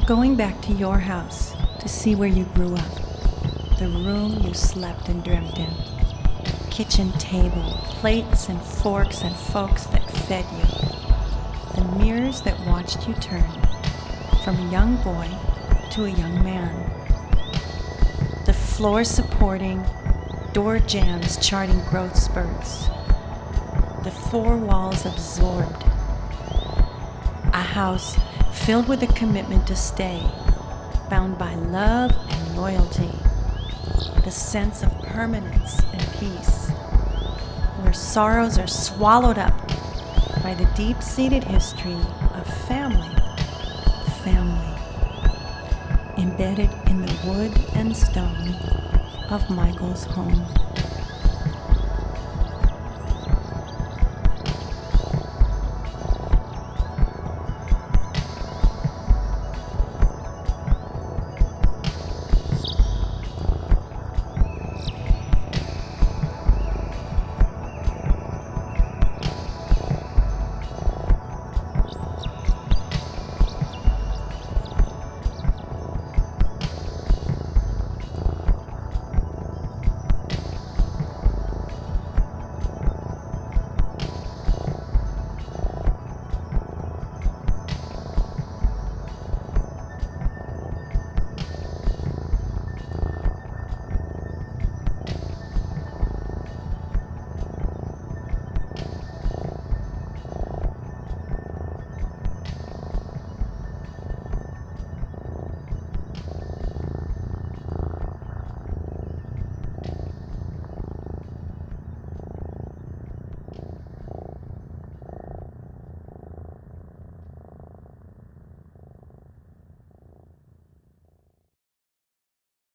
Going back to your house to see where you grew up, the room you slept and dreamt in, kitchen table, plates and forks and folks that fed you, the mirrors that watched you turn from a young boy to a young man, the floor supporting, door jambs charting growth spurts, the four walls absorbed, a house filled with a commitment to stay, bound by love and loyalty, the sense of permanence and peace, where sorrows are swallowed up by the deep-seated history of family, embedded in the wood and stone of Michael's home.